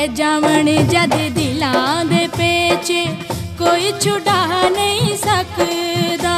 जावण जद दिलां दे पेचे कोई छुड़ा नहीं सकदा।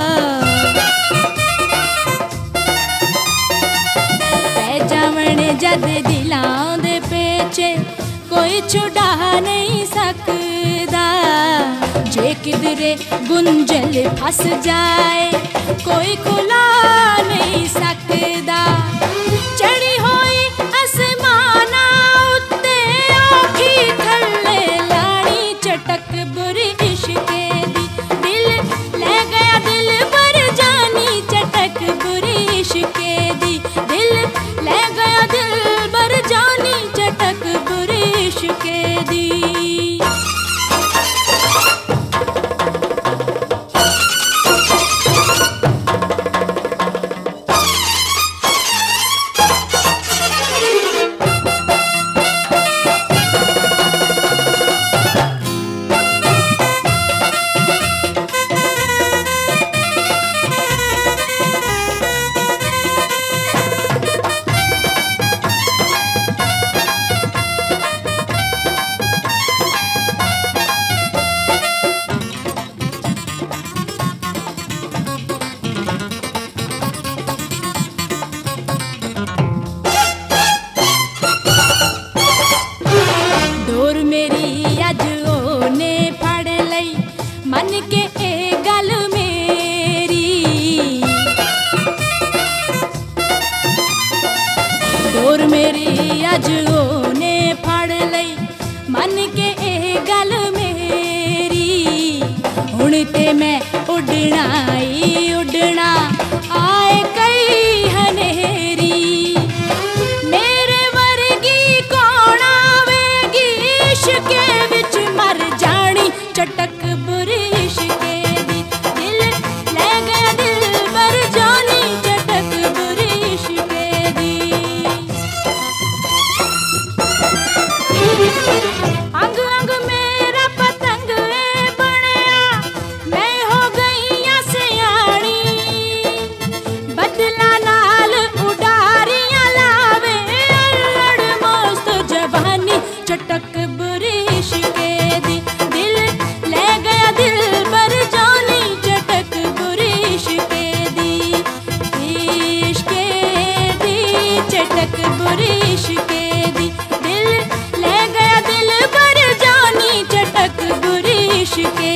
पै जावण जद दिलां दे पेचे कोई छुड़ा नहीं सकदा। जे किधरे गुंजल फस जाए कोई खुला नहीं सकदा। चढ़ी होई आसमाना उत्ते औखी थल्ले लानी चटक बुरी इश्के दी। दिल ले गया दिल पर जानी चटक बुरी इश्के दी। दिल ले गया दिल पर जानी चटक बुरी इश्के दी। मन के ए गल मेरी डोर मेरी अज ओने फड़ लई। मन के ए गल मेरी हुण ते मैं उड़ना ही उड़ना आए कई हनेरी। मेरे वर्गी कौन आवेगी इश्के विच मर जानी चटक बुरी इश्के दी। दिल ले गया दिल पर जानी चटक बुरी इश्के दी। अंग अंग मेरा पतंग बनया मैं हो गई सियाणी। बदला नाल उडारियां लावे अल्लड़ मस्त जवानी चटक बुरी इश्के दी। दिल ले गया दिल पर जानी चटक बुरी इश्के दी। इश्के दी चटक बुरी इश्के दी। दिल ले गया दिल पर जानी चटक बुरी इश्के